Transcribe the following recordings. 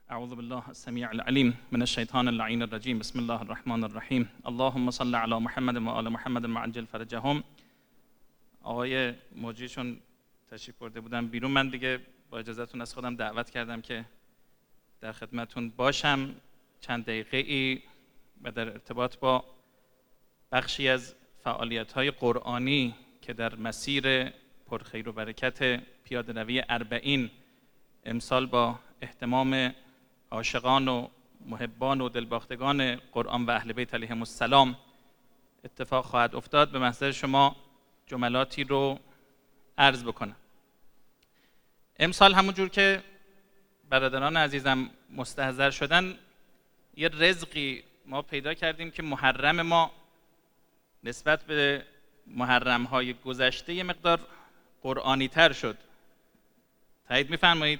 اعوذ بالله السمیع العلیم من الشیطان اللعین الرجیم. بسم الله الرحمن الرحیم. اللهم صل علی محمد و آل محمد معجل فرجهم. آقای مجریشون تشریف برده بودن بیرون، من دیگه با اجازهتون از خودم دعوت کردم که در خدمتون باشم چند دقیقه ای و در ارتباط با بخشی از فعالیت‌های قرآنی که در مسیر پرخیر و برکت پیاده‌روی 40 امسال با اهتمام عاشقان و محبان و دلباختگان قرآن و اهل بیت علیهم السلام اتفاق خواهد افتاد، به محضر شما جملاتی رو عرض بکنم. امسال همونجور که برادران عزیزم مستحضر شدن، یه رزقی ما پیدا کردیم که محرم ما نسبت به محرم‌های گذشته یه مقدار قرآنی تر شد. تایید می‌فرمایید؟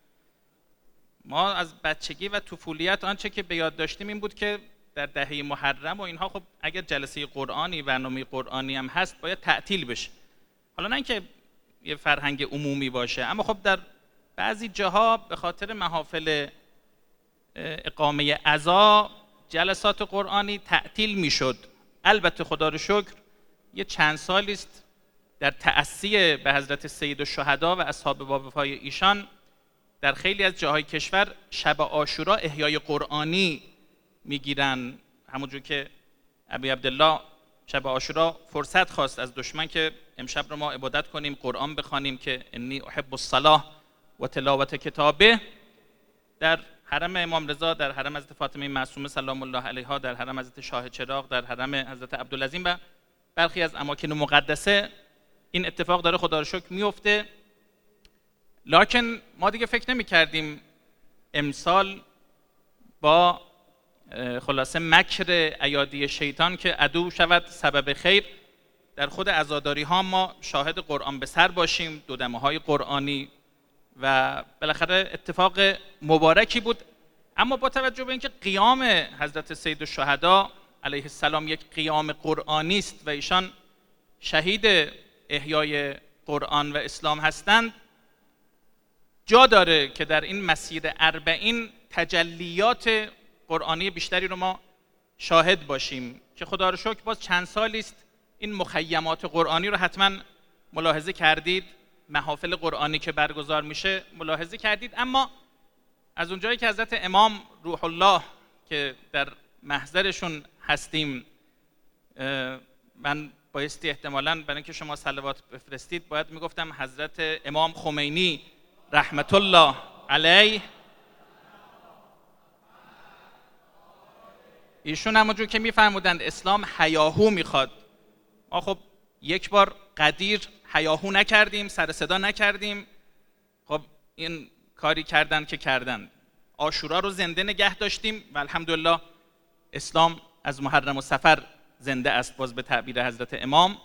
ما از بچگی و طفولیت آنچه که به یاد داشتیم این بود که در دهه محرم و اینها خب اگر جلسه قرآنی، برنامه قرآنی هم هست باید تعطیل بشه. حالا نه اینکه یه فرهنگ عمومی باشه، اما خب در بعضی جاها به خاطر محافل اقامه عزا جلسات قرآنی تعطیل میشد. البته خدا رو شکر یه چند سالی است در تأسی به حضرت سید الشهدا و اصحاب باوفای ایشان در خیلی از جاهای کشور شب عاشورا احیای قرآنی میگیرن. همونجور که ابی عبدالله شب عاشورا فرصت خواست از دشمن که امشب رو ما عبادت کنیم، قرآن بخوانیم که انی احب الصلاة و تلاوت کتابه، در حرم امام رضا، در حرم حضرت فاطمه معصومه سلام الله علیها، در حرم حضرت شاه چراغ، در حرم حضرت عبدالعظیم و برخی از اماکن مقدسه این اتفاق داره خدا رو شکر میفته. لکن ما دیگه فکر نمی کردیم امسال با خلاصه مکر ایادی شیطان که عدو شود سبب خیر، در خود عزاداری ها ما شاهد قرآن به سر باشیم، دودمه های قرآنی و بالاخره اتفاق مبارکی بود. اما با توجه به اینکه قیام حضرت سید الشهدا علیه السلام یک قیام قرآنی است و ایشان شهید احیای قرآن و اسلام هستند، جا داره که در این مسیر 40 تجلیات قرآنی بیشتری رو ما شاهد باشیم که خدا رو شکر باز چند سالی است این مخیمات قرآنی رو حتما ملاحظه کردید، محافل قرآنی که برگزار میشه ملاحظه کردید. اما از اونجایی که حضرت امام روح الله که در محضرشون هستیم، من بایستی احتمالاً برای اینکه شما صلوات بفرستید باید میگفتم حضرت امام خمینی رحمت الله علیه، ایشون همونجور که میفرمودند اسلام هیاهو میخواد. ما خب یک بار قدیر هیاهو نکردیم، سر صدا نکردیم، خب این کاری کردن که کردن. عاشورا رو زنده نگه داشتیم و الحمدلله اسلام از محرم و صفر زنده است، باز به تعبیر حضرت امام.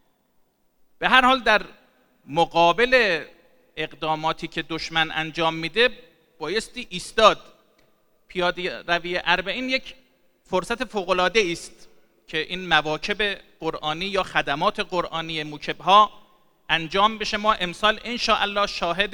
به هر حال در مقابل اقداماتی که دشمن انجام میده بایستی ایستاد. پیاده روی 40 یک فرصت فوق‌العاده است که این مواکب قرآنی یا خدمات قرآنی موکبها انجام بشه. ما امسال انشاءالله شاهد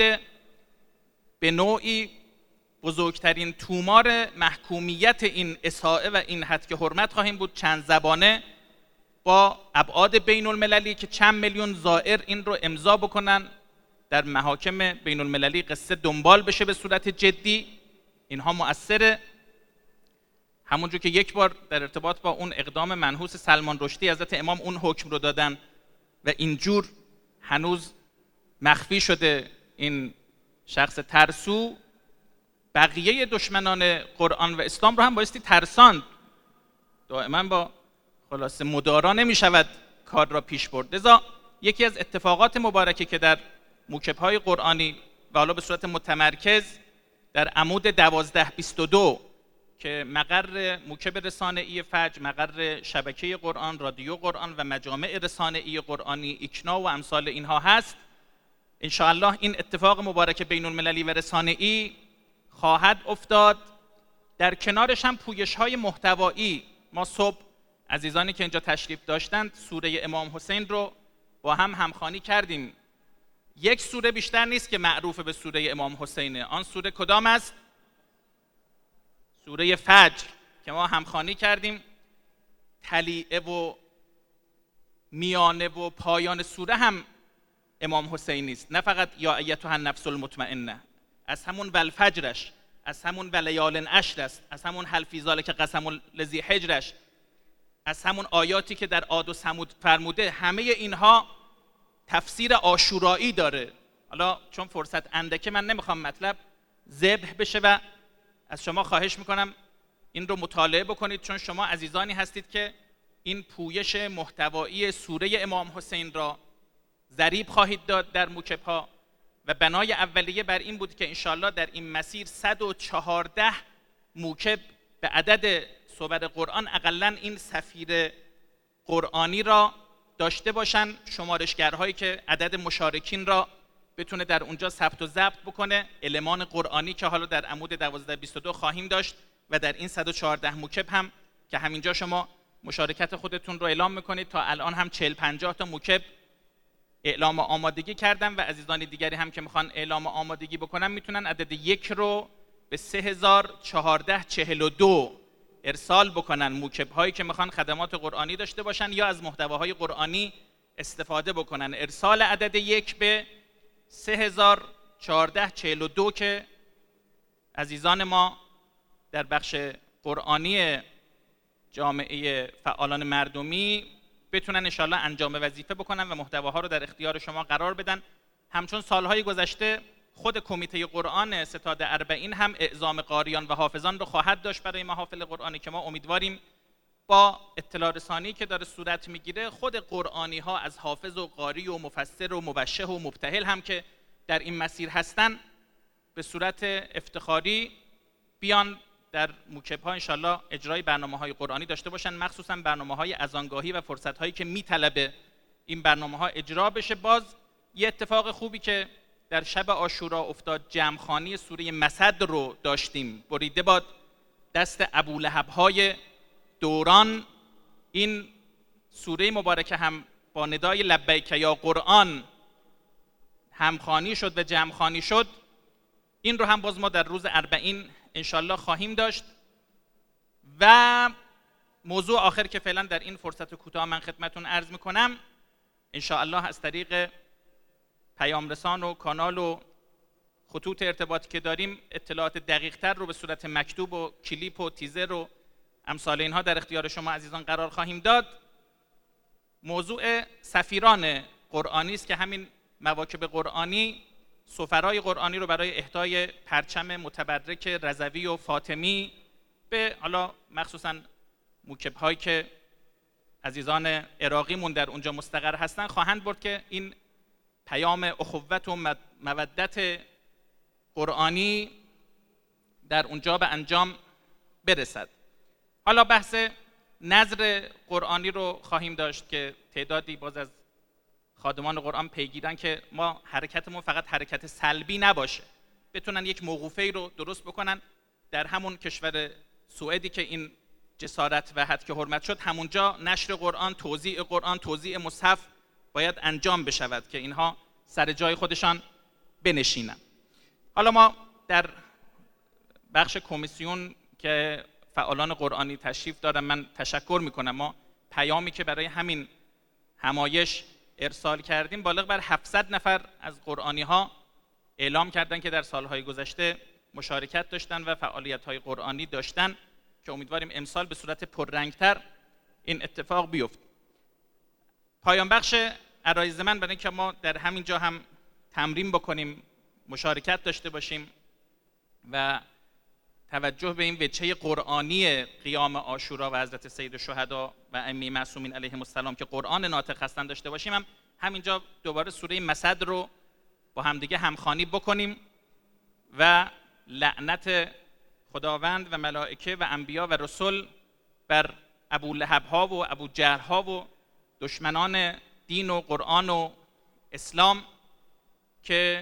به نوعی بزرگترین تومار محکومیت این اساءه و این حد که حرمت خواهیم بود، چند زبانه با ابعاد بین المللی که چند میلیون زائر این رو امضا بکنن، در محاکم بین المللی قصه دنبال بشه به صورت جدی. اینها مؤثره. همونجور که یک بار در ارتباط با اون اقدام منحوس سلمان رشدی حضرت امام اون حکم رو دادن و اینجور هنوز مخفی شده این شخص ترسو، بقیه دشمنان قرآن و اسلام رو هم بایستی ترساند. دائما با خلاصه مدارا نمی شود کار را پیش برد. لذا یکی از اتفاقات مبارکی که در موکب‌های قرآنی و حالا به صورت متمرکز در عمود 1222 که مقر موکب رسانه‌ای فجر، مقر شبکه قرآن، رادیو قرآن و مجامع رسانه‌ای قرآنی ایکنا و امثال اینها هست، انشاءالله این اتفاق مبارک بین المللی و رسانه‌ای خواهد افتاد. در کنارش هم پویش‌های محتوایی. ما صبح عزیزانی که اینجا تشریف داشتند سوره امام حسین رو با هم همخوانی کردیم. یک سوره بیشتر نیست که معروف به سوره امام حسینه. آن سوره کدام است؟ سوره فجر که ما همخوانی کردیم، تلیعه و میانه و پایان سوره هم امام حسینی است، نه فقط یا ایتها النفس المطمئنه. از همون والفجرش، از همون ولیال عشر است، از همون هل فی ذلک قسم لذی حجرش، از همون آیاتی که در عاد و ثمود فرموده، همه اینها تفسیر عاشورایی داره. حالا چون فرصت اندکه من نمیخوام مطلب ذبح بشه و از شما خواهش میکنم این رو مطالعه بکنید، چون شما عزیزانی هستید که این پویش محتوایی سوره امام حسین را ضریب خواهید داد در موکب‌ها و بنای اولیه بر این بود که انشاءالله در این مسیر 114 موکب به عدد صور قرآن اقلاً این سفیر قرآنی را داشته باشن، شمارشگرهایی که عدد مشارکین را بتونه در اونجا ثبت و ضبط بکنه، المان قرآنی که حالا در عمود 1222 خواهیم داشت و در این 114 موکب هم که همینجا شما مشارکت خودتون رو اعلام میکنید. تا الان هم 40-50 تا موکب اعلام آمادگی کردم و عزیزان دیگری هم که میخوان اعلام آمادگی بکنن میتونن عدد 1 رو به 3442 ارسال بکنن، موکب هایی که میخوان خدمات قرآنی داشته باشن یا از محتواهای قرآنی استفاده بکنن. ارسال عدد 1 به 3442 که عزیزان ما در بخش قرآنی جامعه فعالان مردمی بتونن انشاءالله انجام وظیفه بکنن و محتواها رو در اختیار شما قرار بدن. همچون سالهای گذشته خود کمیته قرآن ستاد اربعین هم اعزام قاریان و حافظان رو خواهد داشت برای محافل قرآنی که ما امیدواریم با اطلاع رسانی که داره صورت میگیره خود قرآنی ها از حافظ و قاری و مفسر و مبشر و مبتهل هم که در این مسیر هستن به صورت افتخاری بیان در موکب ها انشالله اجرای برنامه های قرآنی داشته باشن، مخصوصا برنامه های اذانگاهی و فرصت هایی که میطلبه این برنامه ها اجرا بشه. باز یه اتفاق خوبی که در شب عاشورا افتاد، جمعخوانی سوره مسد رو داشتیم. بریده باد دست ابولهب های دوران. این سوره مبارکه هم با ندای لبیک یا قرآن همخوانی شد و جمعخوانی شد. این رو هم باز ما در روز اربعین انشالله خواهیم داشت. و موضوع آخر که فعلا در این فرصت کوتاه من خدمتون عرض میکنم، انشالله از طریق پیام رسان و کانال و خطوط ارتباطی که داریم اطلاعات دقیق تر رو به صورت مکتوب و کلیپ و تیزر و امثال اینها در اختیار شما عزیزان قرار خواهیم داد. موضوع سفیران قرآنی است که همین مواکب قرآنی سفرای قرآنی رو برای اهدای پرچم متبرک رضوی و فاطمی به حالا مخصوصا موکب هایی که عزیزان عراقیمون در اونجا مستقر هستن خواهند برد که این پیام اخوت و مودت قرآنی در اونجا به انجام برسد. حالا بحث نذر قرآنی رو خواهیم داشت که تعدادی باز از خادمان قرآن پیگیرن که ما حرکتمون فقط حرکت سلبی نباشه، بتونن یک موقوفه‌ای رو درست بکنن. در همون کشور سوئدی که این جسارت و حد که حرمت شد، همونجا نشر قرآن، توزیع مصحف باید انجام بشود که اینها سر جای خودشان بنشینن. حالا ما در بخش کمیسیون که فعالان قرآنی تشریف دارن من تشکر میکنم. ما پیامی که برای همین همایش ارسال کردیم بالغ بر 700 نفر از قرآنی ها اعلام کردن که در سالهای گذشته مشارکت داشتن و فعالیت های قرآنی داشتن که امیدواریم امسال به صورت پررنگتر این اتفاق بیفته. پایان بخش عرایض من برای اینکه ما در همین جا هم تمرین بکنیم، مشارکت داشته باشیم و توجه به این وجهه قرآنی قیام عاشورا و حضرت سید الشهدا و ائمه معصومین علیهم السلام که قرآن ناطق هستن داشته باشیم، همینجا دوباره سوره مسد رو با همدیگه همخوانی بکنیم و لعنت خداوند و ملائکه و انبیا و رسول بر ابولهب ها و ابو جهل ها و دشمنان دین و قرآن و اسلام که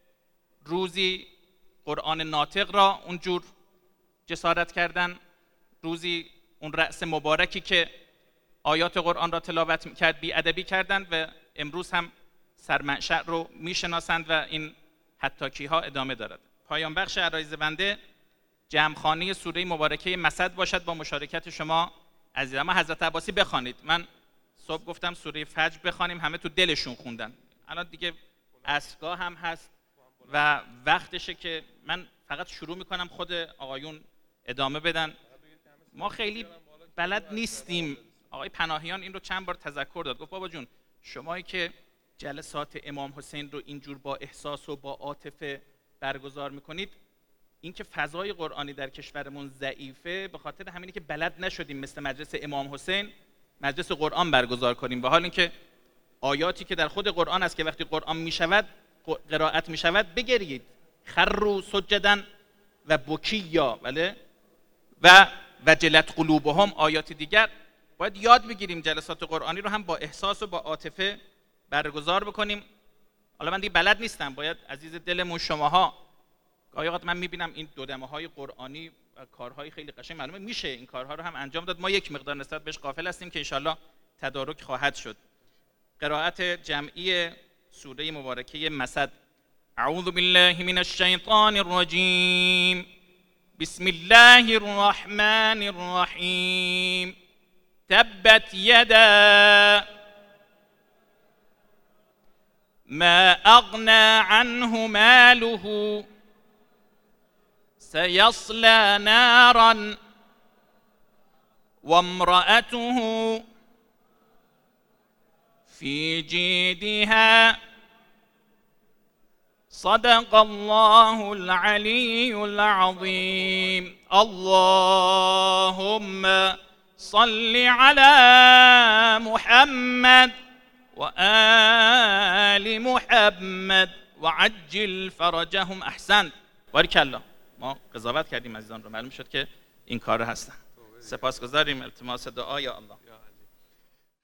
روزی قرآن ناطق را اونجور جسارت کردن، روزی اون رأس مبارکی که آیات قرآن را تلاوت کرد بی‌ادبی کردند و امروز هم سرمنشأ رو میشناسند و این حتاکی ها ادامه دارد. پایان بخش عرایض بنده جمعخانه سوره مبارکه مسد باشد با مشارکت شما عزیزان. اما حضرت عباسی بخوانید. من صبح گفتم سوره فجر بخوانیم، همه تو دلشون خوندن. الان دیگه عصرگاه هم هست و وقتشه که من فقط شروع میکنم، خود آقایون ادامه بدن. ما خیلی بلد نیستیم. آقای پناهیان این رو چند بار تذکر داد، گفت بابا جون شمایی که جلسات امام حسین رو اینجور با احساس و با عاطفه برگزار میکنید، این که فضای قرآنی در کشورمون ضعیفه به خاطر همینه که بلد نشدیم مثل مجلس امام حسین مجلس قرآن برگزار کنیم. به حال اینکه آیاتی که در خود قرآن است که وقتی قرآن میشود قرائت میشود بگرید، خروا سجدا و بکیا، بله، و وجلت قلوبهم، آیات دیگر. باید یاد بگیریم جلسات قرآنی رو هم با احساس و با عاطفه برگزار بکنیم. حالا من دیگه بلد نیستم، باید عزیز دلمون شماها، گاهی اوقات من میبینم این دودمه‌های قرآنی و کارهای خیلی قشنگ، معلومه میشه این کارها رو هم انجام داد. ما یک مقدار نسبت بهش غافل هستیم که انشالله تدارک خواهد شد. قرائت جمعی سوره مبارکه مسد. اعوذ بالله من الشیطان الرجیم، بسم الله الرحمن الرحیم، تبت یدا ما اغنى عنه ماله سيصلى نارا وامرأته في جيدها صدق الله العلي العظيم. اللهم صل على محمد وآل محمد وعجل فرجهم. احسنت، بارکالله. ما قضاوت کردیم عزیزان رو، معلوم شد که این کار هستن. سپاسگزاریم. التماس دعا یا الله.